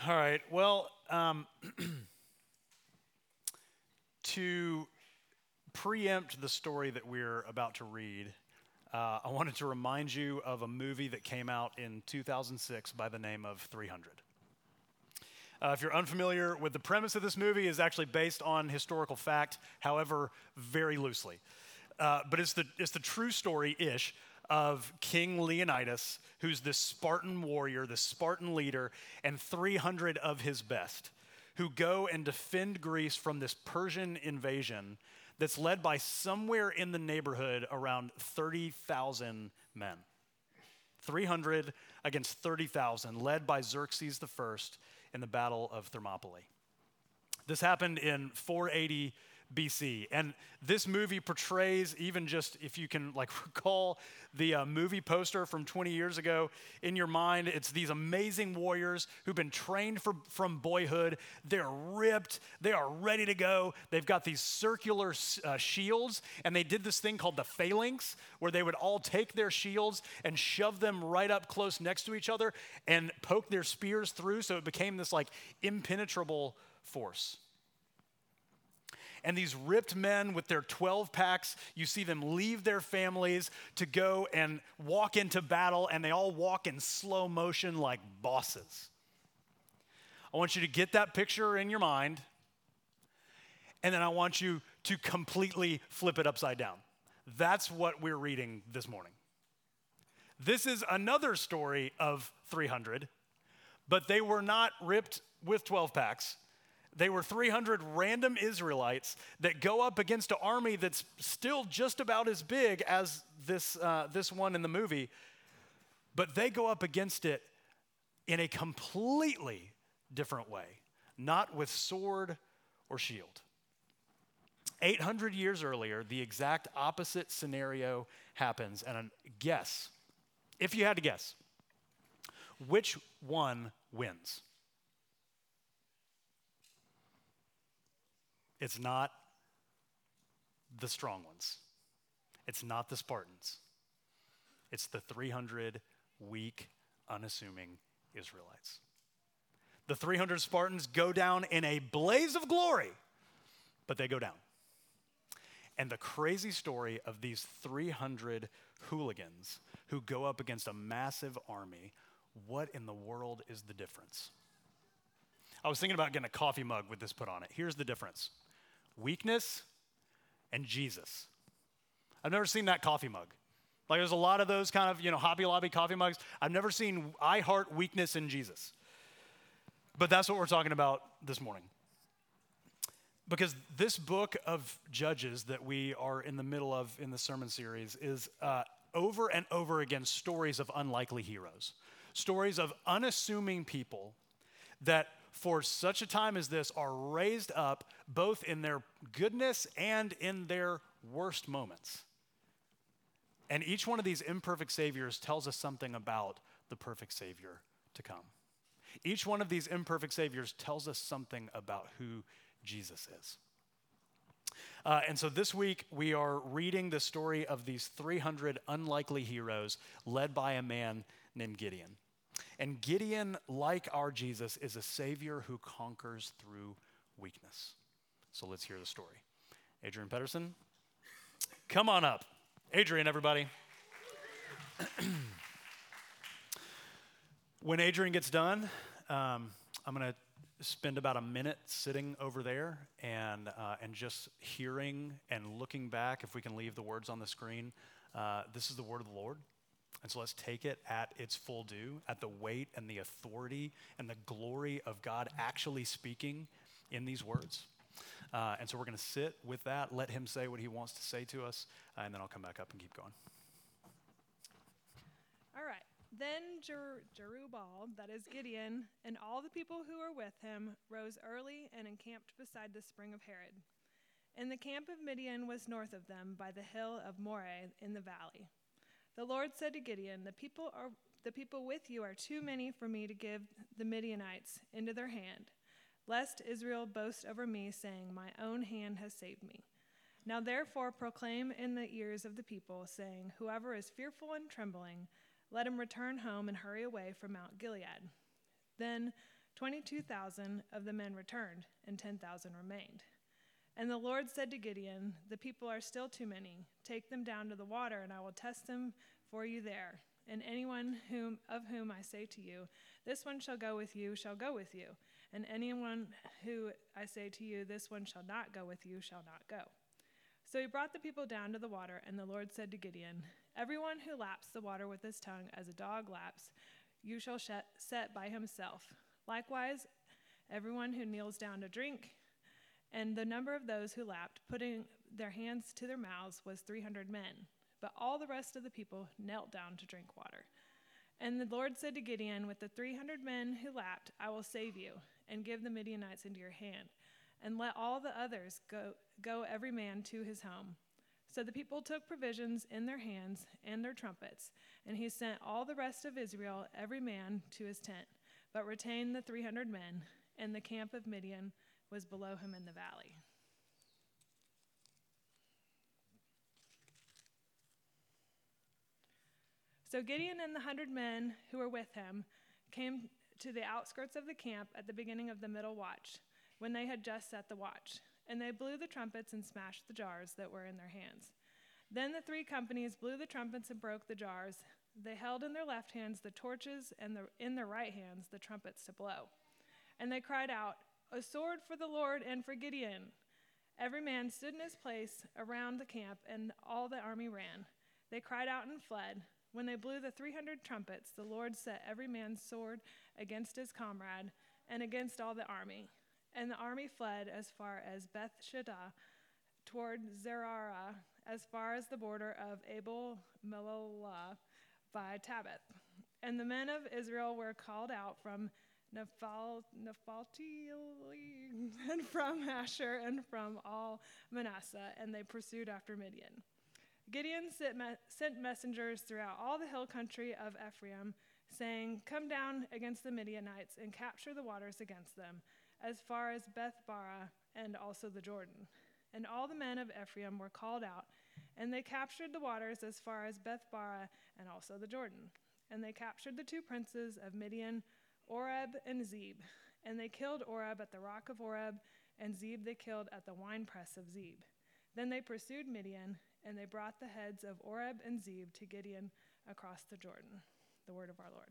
All right. Well, to preempt the story that we're about to read, I wanted to remind you of a movie that came out in 2006 by the name of 300. If you're unfamiliar with the premise of this movie, it's actually based on historical fact, however, very loosely. But it's the true story-ish of King Leonidas, who's this Spartan warrior, this Spartan leader, and 300 of his best, who go and defend Greece from this Persian invasion that's led by somewhere in the neighborhood around 30,000 men. 300 against 30,000, led by Xerxes I in the Battle of Thermopylae. This happened in 480 BC, and this movie portrays, even just if you can recall the movie poster from 20 years ago in your mind, it's these amazing warriors who've been trained from boyhood. They're ripped, they are ready to go. They've got these circular shields, and they did this thing called the phalanx, where they would all take their shields and shove them right up close next to each other and poke their spears through, so it became this impenetrable force. And these ripped men with their 12 packs, you see them leave their families to go and walk into battle, and they all walk in slow motion like bosses. I want you to get that picture in your mind, and then I want you to completely flip it upside down. That's what we're reading this morning. This is another story of 300, but they were not ripped with 12 packs. They were 300 random Israelites that go up against an army that's still just about as big as this one in the movie, but they go up against it in a completely different way, not with sword or shield. 800 years earlier, the exact opposite scenario happens, and guess, if you had to guess, which one wins? It's not the strong ones. It's not the Spartans. It's the 300 weak, unassuming Israelites. The 300 Spartans go down in a blaze of glory, but they go down. And the crazy story of these 300 hooligans who go up against a massive army, what in the world is the difference? I was thinking about getting a coffee mug with this put on it. Here's the difference. Weakness and Jesus. I've never seen that coffee mug. There's a lot of those kind of, Hobby Lobby coffee mugs. I've never seen I heart weakness in Jesus. But that's what we're talking about this morning. Because this book of Judges that we are in the middle of in the sermon series is over and over again stories of unlikely heroes. Stories of unassuming people that for such a time as this are raised up both in their goodness and in their worst moments. And each one of these imperfect saviors tells us something about the perfect Savior to come. Each one of these imperfect saviors tells us something about who Jesus is. And so this week we are reading the story of these 300 unlikely heroes led by a man named Gideon. And Gideon, like our Jesus, is a savior who conquers through weakness. So let's hear the story. Adrian Pedersen, come on up. Adrian, everybody. When Adrian gets done, I'm going to spend about a minute sitting over there and just hearing and looking back, if we can leave the words on the screen. This is the word of the Lord. And so let's take it at its full due, at the weight and the authority and the glory of God actually speaking in these words. And so we're going to sit with that, let him say what he wants to say to us, and then I'll come back up and keep going. All right. Then Jerubbaal, that is Gideon, and all the people who were with him rose early and encamped beside the spring of Harod. And the camp of Midian was north of them by the hill of Moreh in the valley. The Lord said to Gideon, the people with you are too many for me to give the Midianites into their hand, lest Israel boast over me, saying, my own hand has saved me. Now therefore proclaim in the ears of the people, saying, whoever is fearful and trembling, let him return home and hurry away from Mount Gilead. Then 22,000 of the men returned, and 10,000 remained. And the Lord said to Gideon, "The people are still too many. Take them down to the water, and I will test them for you there. And anyone of whom I say to you, 'This one shall go with you,' shall go with you. And anyone who I say to you, 'This one shall not go with you,' shall not go." So he brought the people down to the water, and the Lord said to Gideon, "Everyone who laps the water with his tongue as a dog laps, you shall set by himself. Likewise, everyone who kneels down to drink." And the number of those who lapped, putting their hands to their mouths, was 300 men. But all the rest of the people knelt down to drink water. And the Lord said to Gideon, "With the 300 men who lapped, I will save you, and give the Midianites into your hand. And let all the others go every man to his home." So the people took provisions in their hands and their trumpets, and he sent all the rest of Israel, every man to his tent, but retained the 300 men, and the camp of Midian was below him in the valley. So Gideon and the 100 men who were with him came to the outskirts of the camp at the beginning of the middle watch, when they had just set the watch. And they blew the trumpets and smashed the jars that were in their hands. Then the 3 companies blew the trumpets and broke the jars. They held in their left hands the torches, and in their right hands the trumpets to blow. And they cried out, "A sword for the Lord and for Gideon!" Every man stood in his place around the camp, and all the army ran. They cried out and fled. When they blew the 300 trumpets, the Lord set every man's sword against his comrade and against all the army. And the army fled as far as Beth-Shittah, toward Zerarah, as far as the border of Abel-Meholah by Tabbath. And the men of Israel were called out from Naphtali and from Asher and from all Manasseh, and they pursued after Midian. Gideon sent messengers throughout all the hill country of Ephraim, saying, "Come down against the Midianites and capture the waters against them, as far as Beth-barah and also the Jordan." And all the men of Ephraim were called out, and they captured the waters as far as Beth-barah and also the Jordan. And they captured the 2 princes of Midian, Oreb and Zeb. And they killed Oreb at the rock of Oreb, and Zeb they killed at the winepress of Zeb. Then they pursued Midian, and they brought the heads of Oreb and Zeb to Gideon across the Jordan. The word of our Lord.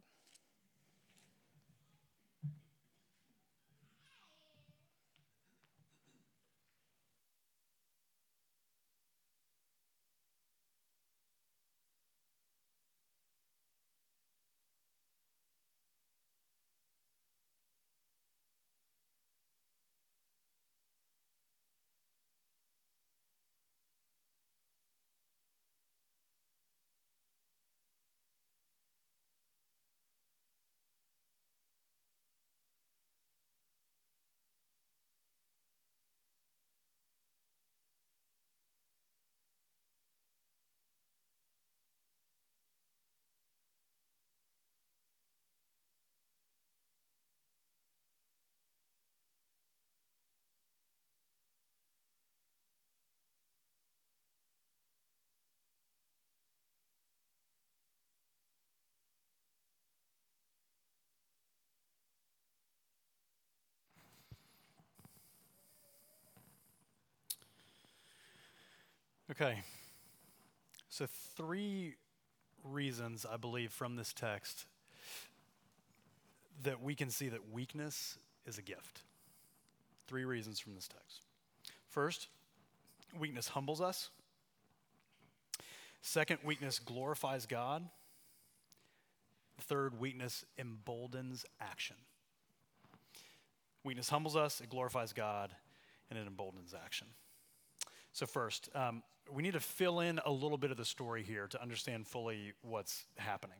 Okay, so 3 reasons, I believe, from this text that we can see that weakness is a gift. 3 reasons from this text. First, weakness humbles us. Second, weakness glorifies God. Third, weakness emboldens action. Weakness humbles us, it glorifies God, and it emboldens action. So first, we need to fill in a little bit of the story here to understand fully what's happening.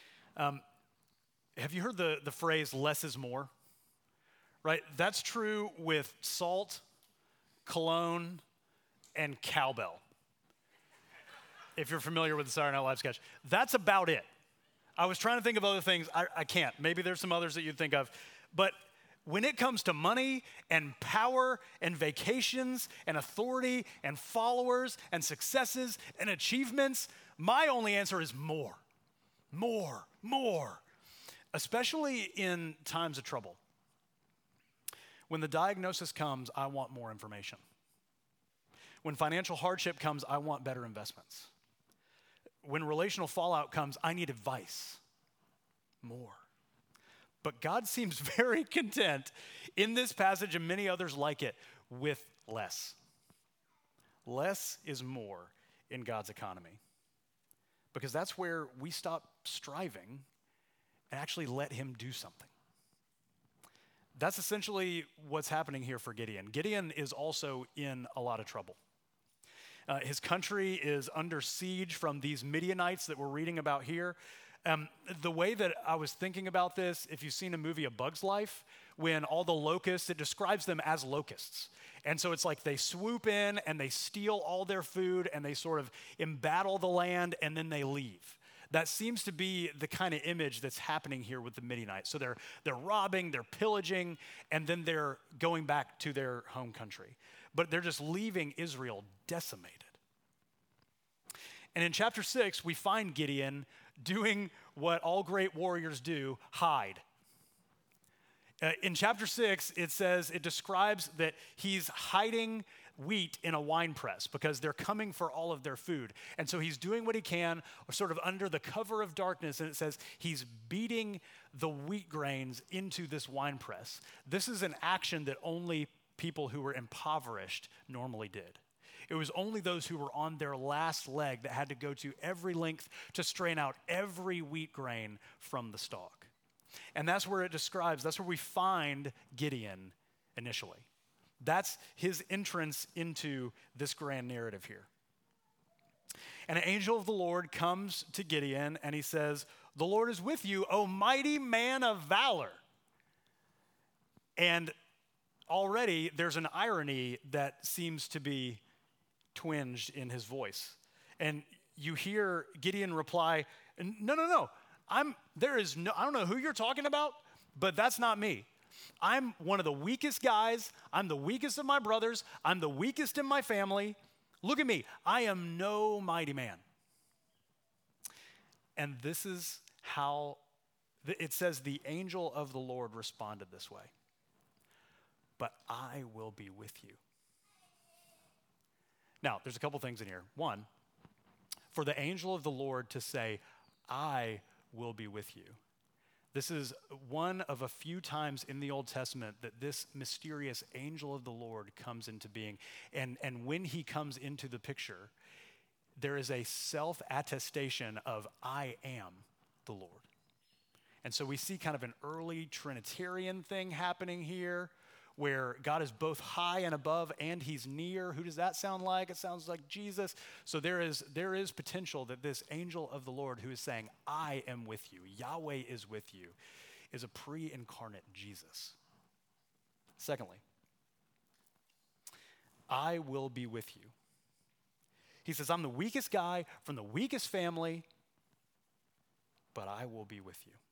Have you heard the phrase, less is more? Right? That's true with salt, cologne, and cowbell. If you're familiar with the Saturday Night Live sketch. That's about it. I was trying to think of other things. I can't. Maybe there's some others that you'd think of. But when it comes to money and power and vacations and authority and followers and successes and achievements, my only answer is more, more, more, especially in times of trouble. When the diagnosis comes, I want more information. When financial hardship comes, I want better investments. When relational fallout comes, I need advice. More. But God seems very content in this passage and many others like it with less. Less is more in God's economy. Because that's where we stop striving and actually let him do something. That's essentially what's happening here for Gideon. Gideon is also in a lot of trouble. His country is under siege from these Midianites that we're reading about here. The way that I was thinking about this, if you've seen a movie, A Bug's Life, when all the locusts, it describes them as locusts. And so it's like they swoop in and they steal all their food and they sort of embattle the land and then they leave. That seems to be the kind of image that's happening here with the Midianites. So they're robbing, they're pillaging, and then they're going back to their home country. But they're just leaving Israel decimated. And in chapter 6, we find Gideon doing what all great warriors do, hide. In chapter 6, it describes that he's hiding wheat in a wine press because they're coming for all of their food. And so he's doing what he can, sort of under the cover of darkness, and it says he's beating the wheat grains into this wine press. This is an action that only people who were impoverished normally did. It was only those who were on their last leg that had to go to every length to strain out every wheat grain from the stalk. And that's where that's where we find Gideon initially. That's his entrance into this grand narrative here. And an angel of the Lord comes to Gideon and he says, "The Lord is with you, O mighty man of valor." And already there's an irony that seems to be twinged in his voice. And you hear Gideon reply, no. I don't know who you're talking about, but that's not me. I'm one of the weakest guys. I'm the weakest of my brothers. I'm the weakest in my family. Look at me. I am no mighty man. And this is how it says the angel of the Lord responded this way. But I will be with you. Now, there's a couple things in here. One, for the angel of the Lord to say, I will be with you. This is one of a few times in the Old Testament that this mysterious angel of the Lord comes into being. And when he comes into the picture, there is a self-attestation of, I am the Lord. And so we see kind of an early Trinitarian thing happening here, where God is both high and above and he's near. Who does that sound like? It sounds like Jesus. So there is potential that this angel of the Lord who is saying, I am with you, Yahweh is with you, is a pre-incarnate Jesus. Secondly, I will be with you. He says, I'm the weakest guy from the weakest family, but I will be with you.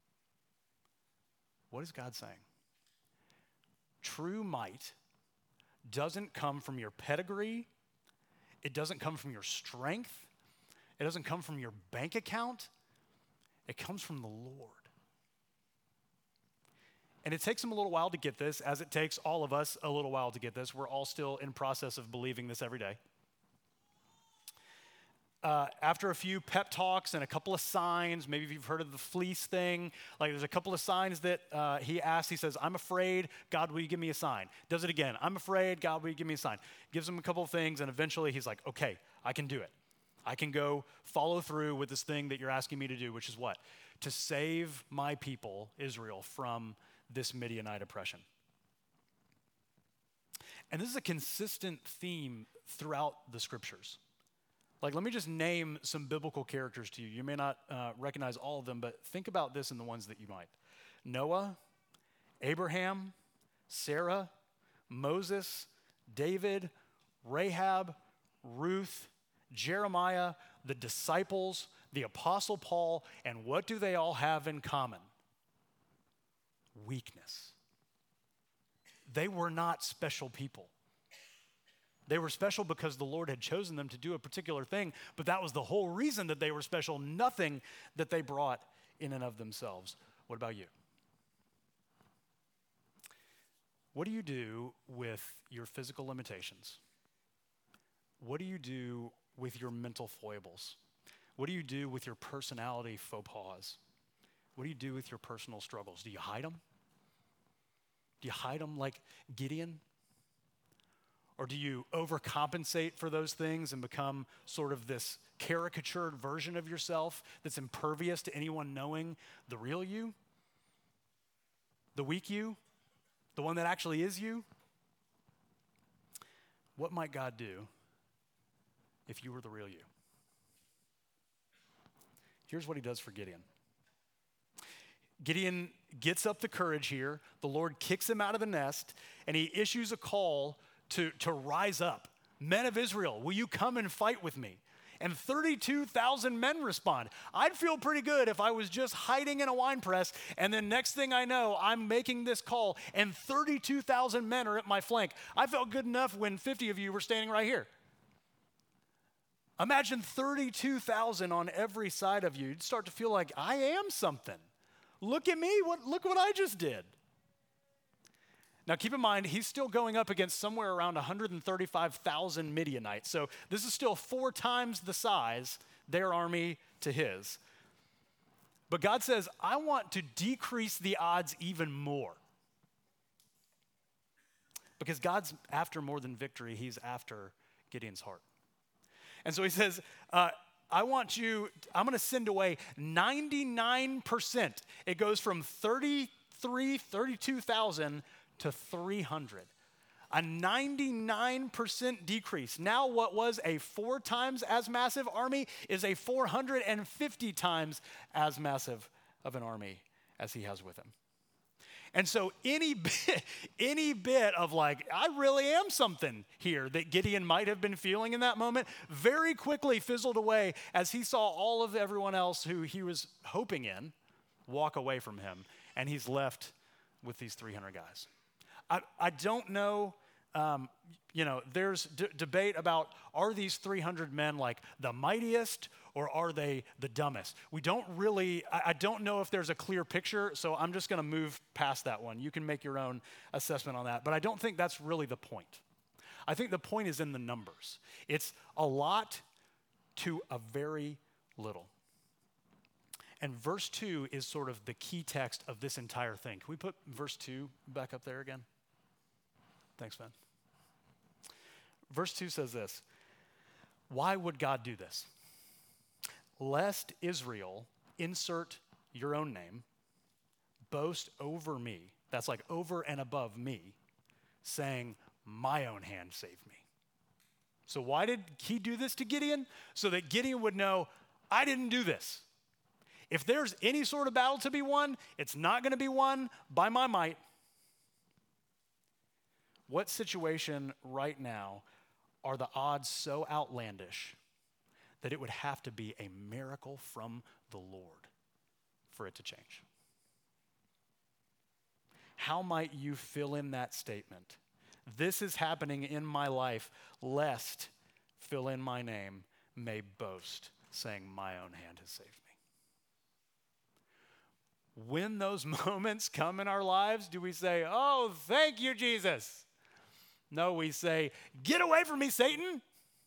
What is God saying? True might doesn't come from your pedigree. It doesn't come from your strength. It doesn't come from your bank account. It comes from the Lord. And it takes him a little while to get this, as it takes all of us a little while to get this. We're all still in process of believing this every day. After a few pep talks and a couple of signs, maybe if you've heard of the fleece thing, like there's a couple of signs that he asks. He says, I'm afraid, God, will you give me a sign? Does it again. I'm afraid, God, will you give me a sign? Gives him a couple of things, and eventually he's like, okay, I can do it. I can go follow through with this thing that you're asking me to do, which is what? To save my people, Israel, from this Midianite oppression. And this is a consistent theme throughout the scriptures. Like, let me just name some biblical characters to you. You may not recognize all of them, but think about this in the ones that you might. Noah, Abraham, Sarah, Moses, David, Rahab, Ruth, Jeremiah, the disciples, the Apostle Paul, and what do they all have in common? Weakness. They were not special people. They were special because the Lord had chosen them to do a particular thing, but that was the whole reason that they were special, nothing that they brought in and of themselves. What about you? What do you do with your physical limitations? What do you do with your mental foibles? What do you do with your personality faux pas? What do you do with your personal struggles? Do you hide them? Do you hide them like Gideon? Or do you overcompensate for those things and become sort of this caricatured version of yourself that's impervious to anyone knowing the real you? The weak you? The one that actually is you? What might God do if you were the real you? Here's what he does for Gideon. Gideon gets up the courage here. The Lord kicks him out of the nest, and he issues a call to rise up. Men of Israel, will you come and fight with me? And 32,000 men respond. I'd feel pretty good if I was just hiding in a wine press, and then next thing I know, I'm making this call, and 32,000 men are at my flank. I felt good enough when 50 of you were standing right here. Imagine 32,000 on every side of you. You'd start to feel like, I am something. Look at me, look what I just did. Now keep in mind, he's still going up against somewhere around 135,000 Midianites. So this is still 4 times the size, their army to his. But God says, I want to decrease the odds even more. Because God's after more than victory, he's after Gideon's heart. And so he says, I'm going to send away 99%. It goes from 32,000 to 300. A 99% decrease. Now what was a 4 times as massive army is a 450 times as massive of an army as he has with him. And so any bit of like, I really am something here that Gideon might have been feeling in that moment very quickly fizzled away as he saw all of everyone else who he was hoping in walk away from him. And he's left with these 300 guys. I don't know, there's debate about, are these 300 men like the mightiest or are they the dumbest? We don't really, I don't know if there's a clear picture, so I'm just going to move past that one. You can make your own assessment on that, but I don't think that's really the point. I think the point is in the numbers. It's a lot to a very little. And verse 2 is sort of the key text of this entire thing. Can we put verse 2 back up there again? Thanks, Ben. Verse 2 says this. Why would God do this? Lest Israel, insert your own name, boast over me, that's like over and above me, saying, my own hand saved me. So why did he do this to Gideon? So that Gideon would know, I didn't do this. If there's any sort of battle to be won, it's not going to be won by my might. What situation right now are the odds so outlandish that it would have to be a miracle from the Lord for it to change? How might you fill in that statement? This is happening in my life, lest, fill in my name, may boast, saying, my own hand has saved me. When those moments come in our lives, do we say, oh, thank you, Jesus? No, we say, get away from me, Satan.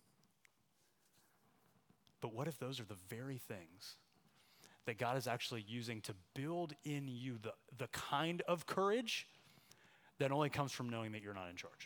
But what if those are the very things that God is actually using to build in you the kind of courage that only comes from knowing that you're not in charge?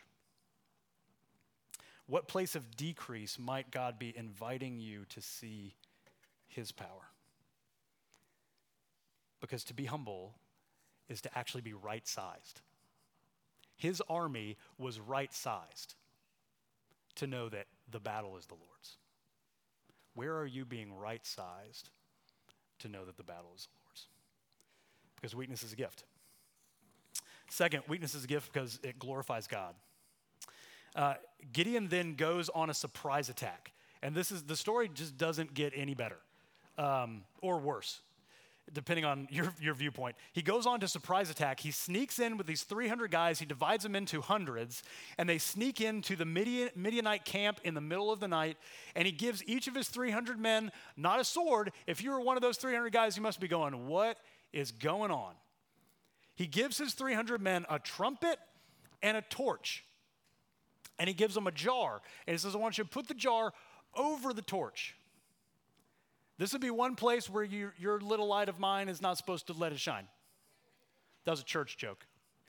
What place of decrease might God be inviting you to see his power? Because to be humble is to actually be right-sized. His army was right-sized to know that the battle is the Lord's. Where are you being right-sized to know that the battle is the Lord's? Because weakness is a gift. Second, weakness is a gift because it glorifies God. Gideon then goes on a surprise attack. And the story just doesn't get any better or worse, depending on your viewpoint. He goes on to surprise attack. He sneaks in with these 300 guys. He divides them into hundreds, and they sneak into the Midianite camp in the middle of the night, and he gives each of his 300 men not a sword. If you were one of those 300 guys, you must be going, what is going on? He gives his 300 men a trumpet, and a torch. And he gives them a jar. And he says, I want you to put the jar over the torch. This would be one place where your little light of mine is not supposed to let it shine. That was a church joke.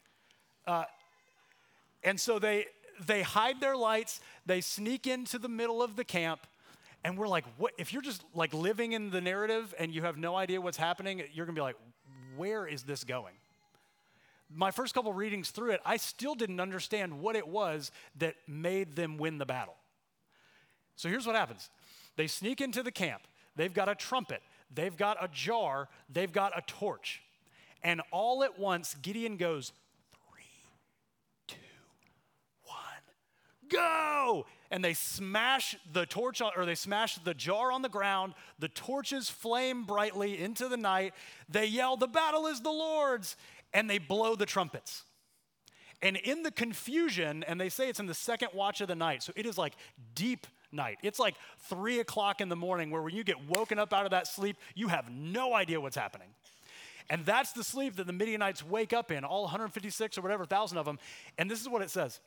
And so they hide their lights. They sneak into the middle of the camp. And we're like, what? If you're just like living in the narrative and you have no idea what's happening, you're going to be like, where is this going? My first couple readings through it, I still didn't understand what it was that made them win the battle. So here's what happens. They sneak into the camp. They've got a trumpet. They've got a jar. They've got a torch. And all at once, Gideon goes, 3, 2, 1, go! And they smash the torch, or they smash the jar on the ground. The torches flame brightly into the night. They yell, the battle is the Lord's. And they blow the trumpets. And in the confusion, and they say it's in the second watch of the night, so it is like deep night. It's like 3 o'clock in the morning where when you get woken up out of that sleep, you have no idea what's happening. And that's the sleep that the Midianites wake up in, all 156 or whatever, 1,000 of them. And this is what it says.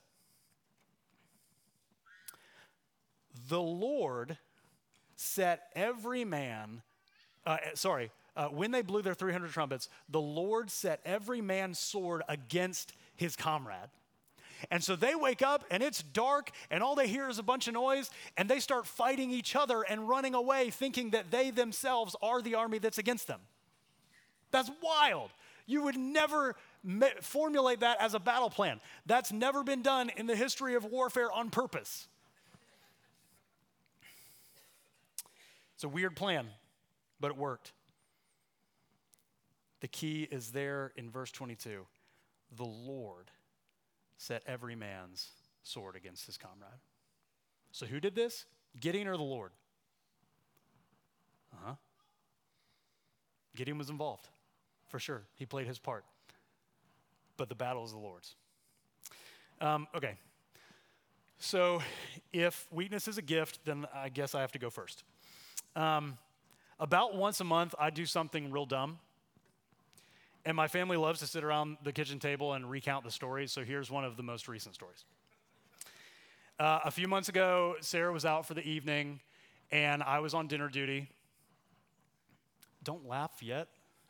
The Lord set every man, when they blew their 300 trumpets, the Lord set every man's sword against his comrade. And so they wake up and it's dark and all they hear is a bunch of noise and they start fighting each other and running away thinking that they themselves are the army that's against them. That's wild. You would never formulate that as a battle plan. That's never been done in the history of warfare on purpose. It's a weird plan, but it worked. The key is there in verse 22. The Lord set every man's sword against his comrade. So who did this? Gideon or the Lord? Gideon was involved, for sure. He played his part. But the battle is the Lord's. Okay. So if weakness is a gift, then I guess I have to go first. About once a month, I do something real dumb. And my family loves to sit around the kitchen table and recount the stories, so here's one of the most recent stories. A few months ago, Sarah was out for the evening, and I was on dinner duty. Don't laugh yet.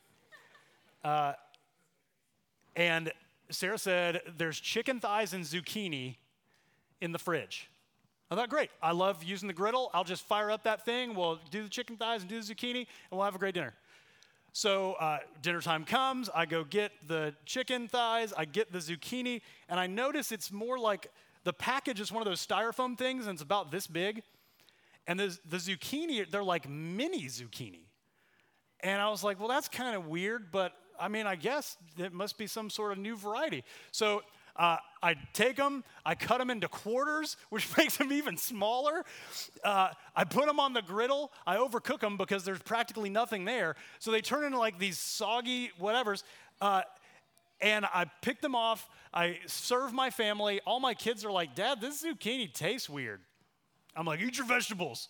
And Sarah said, there's chicken thighs and zucchini in the fridge. I thought, great. I love using the griddle. I'll just fire up that thing. We'll do the chicken thighs and do the zucchini, and we'll have a great dinner. So dinner time comes, I go get the chicken thighs, I get the zucchini, and I notice it's more like the package is one of those styrofoam things, and it's about this big. And the zucchini, they're like mini zucchini. And I was like, well, that's kind of weird, but I mean, I guess it must be some sort of new variety. So I take them, I cut them into quarters, which makes them even smaller. I put them on the griddle. I overcook them because there's practically nothing there. So they turn into like these soggy whatevers. And I pick them off. I serve my family. All my kids are like, Dad, this zucchini tastes weird. I'm like, eat your vegetables.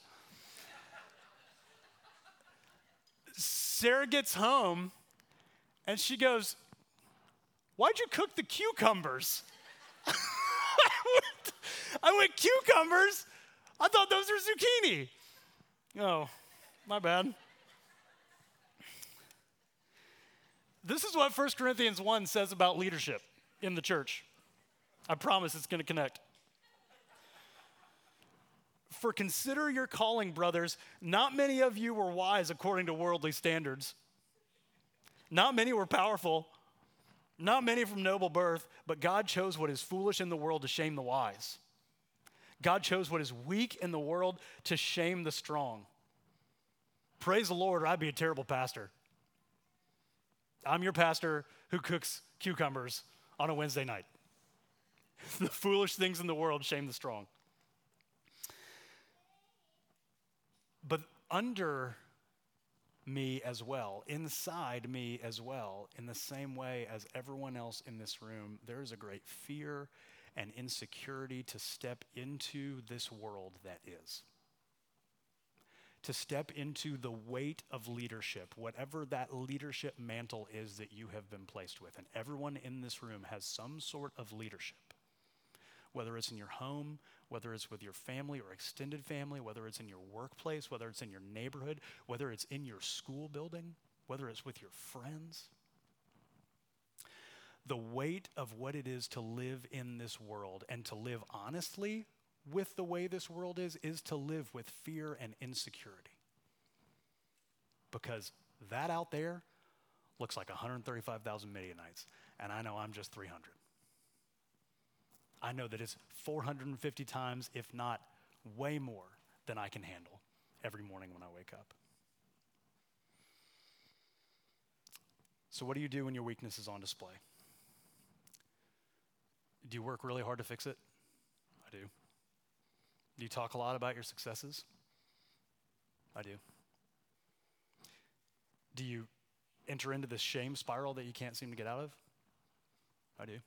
Sarah gets home and she goes, why'd you cook the cucumbers? I went, cucumbers? I thought those were zucchini. Oh, my bad. This is what 1 Corinthians 1 says about leadership in the church. I promise it's going to connect. For consider your calling, brothers. Not many of you were wise according to worldly standards. Not many were powerful. Not many from noble birth, but God chose what is foolish in the world to shame the wise. God chose what is weak in the world to shame the strong. Praise the Lord, or I'd be a terrible pastor. I'm your pastor who cooks cucumbers on a Wednesday night. The foolish things in the world shame the strong. But under me as well, inside me as well, in the same way as everyone else in this room, there is a great fear and insecurity to step into this world that is. To step into the weight of leadership, whatever that leadership mantle is that you have been placed with. And everyone in this room has some sort of leadership. whether it's in your home, whether it's with your family or extended family, whether it's in your workplace, whether it's in your neighborhood, whether it's in your school building, whether it's with your friends. The weight of what it is to live in this world and to live honestly with the way this world is to live with fear and insecurity. Because that out there looks like 135,000 Midianites, and I know I'm just 300. I know that it's 450 times, if not way more, than I can handle every morning when I wake up. So what do you do when your weakness is on display? Do you work really hard to fix it? I do. Do you talk a lot about your successes? I do. Do you enter into this shame spiral that you can't seem to get out of? I do.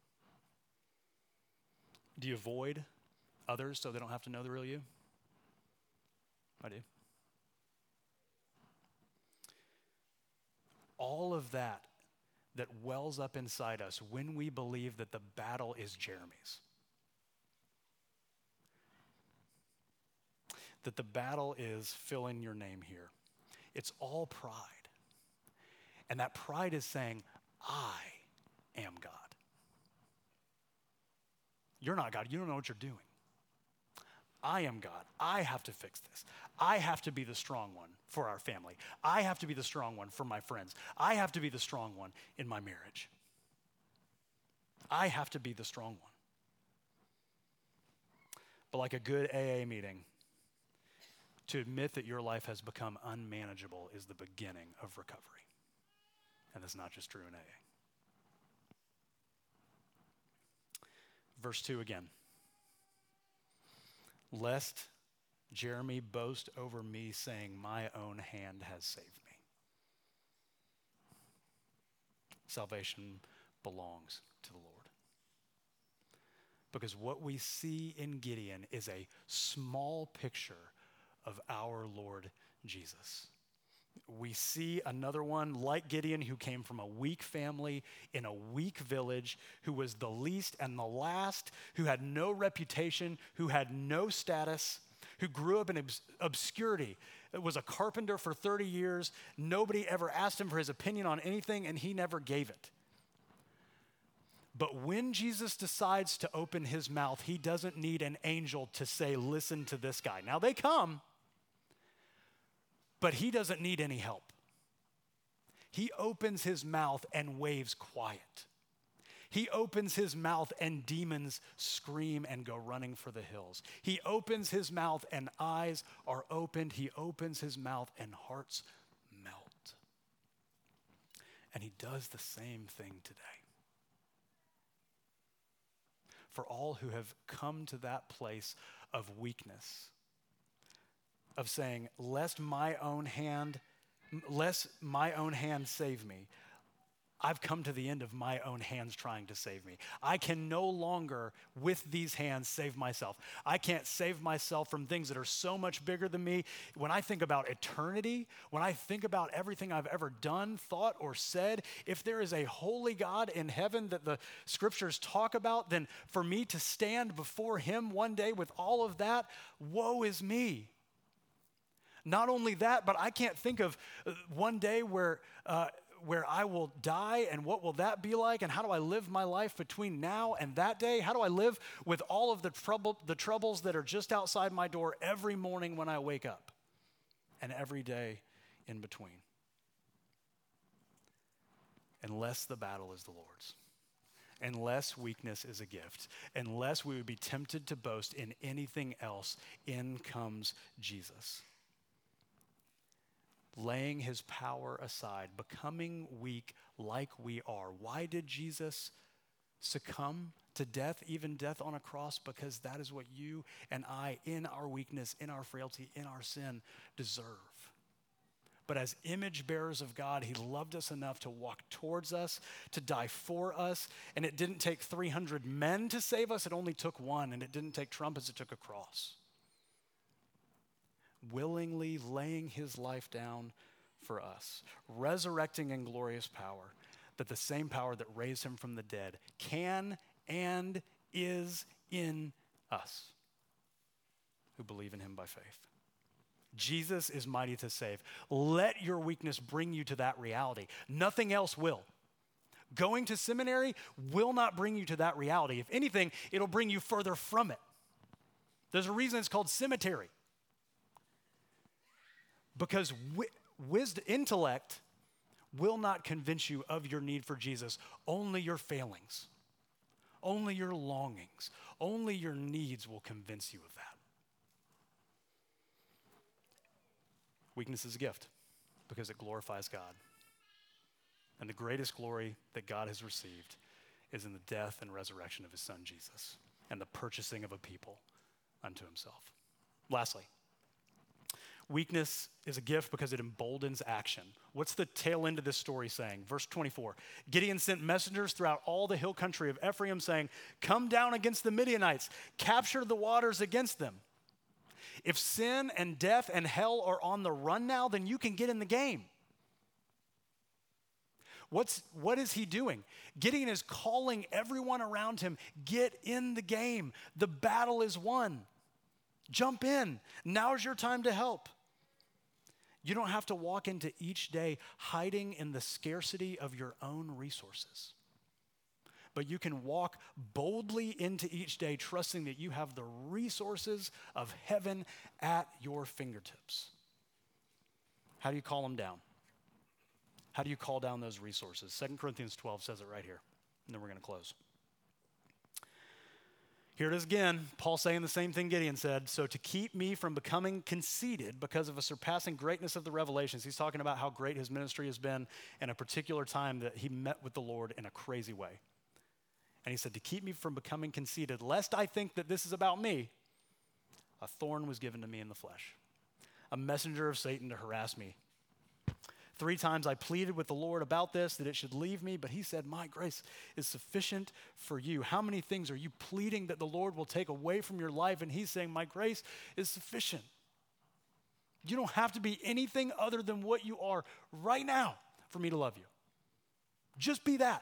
Do you avoid others so they don't have to know the real you? I do. All of that wells up inside us when we believe that the battle is Jeremy's. That the battle is fill in your name here. It's all pride. And that pride is saying, I am God. You're not God. You don't know what you're doing. I am God. I have to fix this. I have to be the strong one for our family. I have to be the strong one for my friends. I have to be the strong one in my marriage. I have to be the strong one. But like a good AA meeting, to admit that your life has become unmanageable is the beginning of recovery. And that's not just true in AA. Verse 2 again. Lest Jeremy boast over me, saying, my own hand has saved me. Salvation belongs to the Lord. Because what we see in Gideon is a small picture of our Lord Jesus. We see another one like Gideon who came from a weak family in a weak village, who was the least and the last, who had no reputation, who had no status, who grew up in obscurity, was a carpenter for 30 years. Nobody ever asked him for his opinion on anything, and he never gave it. But when Jesus decides to open his mouth, he doesn't need an angel to say, listen to this guy. Now they come, but he doesn't need any help. He opens his mouth and waves quiet. He opens his mouth and demons scream and go running for the hills. He opens his mouth and eyes are opened. He opens his mouth and hearts melt. And he does the same thing today. For all who have come to that place of weakness, of saying, lest my own hand save me. I've come to the end of my own hands trying to save me. I can no longer, with these hands, save myself. I can't save myself from things that are so much bigger than me. When I think about eternity, when I think about everything I've ever done, thought, or said, if there is a holy God in heaven that the scriptures talk about, then for me to stand before him one day with all of that, woe is me. Not only that, but I can't think of one day where I will die, and what will that be like, and how do I live my life between now and that day? How do I live with all of the troubles that are just outside my door every morning when I wake up, and every day in between? Unless the battle is the Lord's, unless weakness is a gift, unless we would be tempted to boast in anything else, in comes Jesus. Laying his power aside, becoming weak like we are. Why did Jesus succumb to death, even death on a cross? Because that is what you and I, in our weakness, in our frailty, in our sin, deserve. But as image bearers of God, he loved us enough to walk towards us, to die for us. And it didn't take 300 men to save us. It only took one. And it didn't take trumpets. It took a cross. Willingly laying his life down for us, resurrecting in glorious power, that the same power that raised him from the dead can and is in us who believe in him by faith. Jesus is mighty to save. Let your weakness bring you to that reality. Nothing else will. Going to seminary will not bring you to that reality. If anything, it'll bring you further from it. There's a reason it's called cemetery. Because wisdom, intellect will not convince you of your need for Jesus. Only your failings, only your longings, only your needs will convince you of that. Weakness is a gift because it glorifies God. And the greatest glory that God has received is in the death and resurrection of his son Jesus and the purchasing of a people unto himself. Lastly, weakness is a gift because it emboldens action. What's the tail end of this story saying? Verse 24, Gideon sent messengers throughout all the hill country of Ephraim saying, come down against the Midianites, capture the waters against them. If sin and death and hell are on the run now, then you can get in the game. What is he doing? Gideon is calling everyone around him, get in the game. The battle is won. Jump in. Now's your time to help. You don't have to walk into each day hiding in the scarcity of your own resources. But you can walk boldly into each day trusting that you have the resources of heaven at your fingertips. How do you call them down? How do you call down those resources? 2 Corinthians 12 says it right here, and then we're going to close. Here it is again, Paul saying the same thing Gideon said. So to keep me from becoming conceited because of a surpassing greatness of the revelations, he's talking about how great his ministry has been in a particular time that he met with the Lord in a crazy way. And he said, to keep me from becoming conceited, lest I think that this is about me, a thorn was given to me in the flesh, a messenger of Satan to harass me. 3 times I pleaded with the Lord about this, that it should leave me, but he said, my grace is sufficient for you. How many things are you pleading that the Lord will take away from your life? And he's saying, my grace is sufficient. You don't have to be anything other than what you are right now for me to love you. Just be that.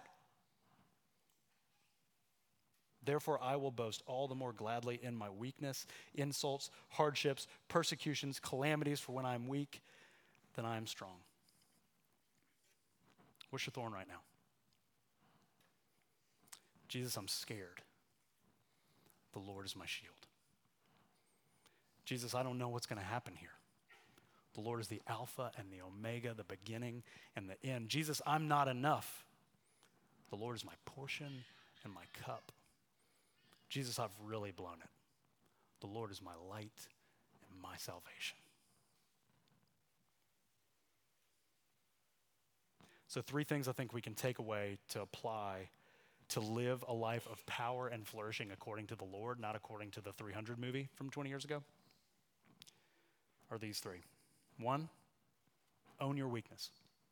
Therefore, I will boast all the more gladly in my weakness, insults, hardships, persecutions, calamities, for when I am weak, then I am strong. What's your thorn right now? Jesus, I'm scared. The Lord is my shield. Jesus, I don't know what's going to happen here. The Lord is the Alpha and the Omega, the beginning and the end. Jesus, I'm not enough. The Lord is my portion and my cup. Jesus, I've really blown it. The Lord is my light and my salvation. So 3 things I think we can take away to apply to live a life of power and flourishing according to the Lord, not according to the 300 movie from 20 years ago, are these 3. 1, own your weakness.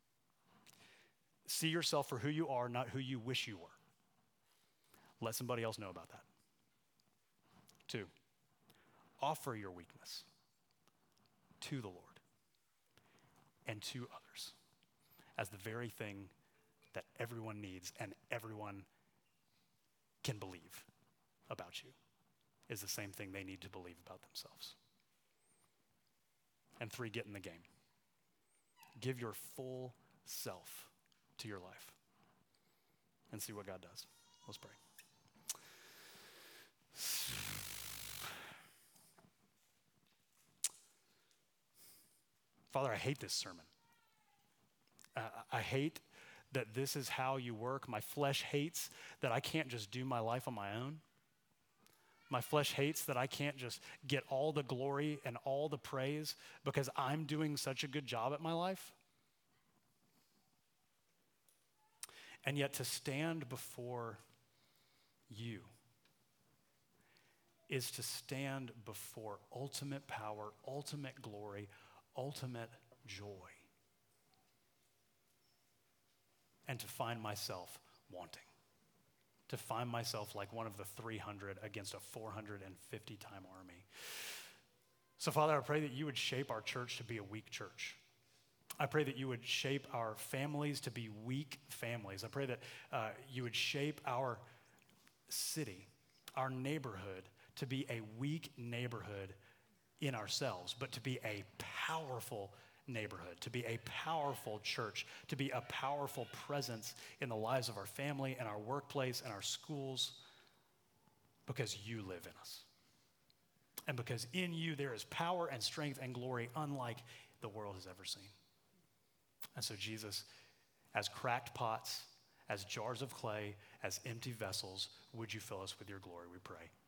See yourself for who you are, not who you wish you were. Let somebody else know about that. 2, offer your weakness to the Lord and to others as the very thing that everyone needs and everyone can believe about you is the same thing they need to believe about themselves. And 3, get in the game. Give your full self to your life and see what God does. Let's pray. Father, I hate this sermon. I hate that this is how you work. My flesh hates that I can't just do my life on my own. My flesh hates that I can't just get all the glory and all the praise because I'm doing such a good job at my life. And yet to stand before you is to stand before ultimate power, ultimate glory, ultimate joy. And to find myself wanting. To find myself like one of the 300 against a 450-time army. So Father, I pray that you would shape our church to be a weak church. I pray that you would shape our families to be weak families. I pray that you would shape our city our neighborhood to be a weak neighborhood in ourselves, but to be a powerful neighborhood, to be a powerful church, to be a powerful presence in the lives of our family and our workplace and our schools, because you live in us. And because in you there is power and strength and glory unlike the world has ever seen. And so Jesus, as cracked pots, as jars of clay, as empty vessels, would you fill us with your glory, we pray.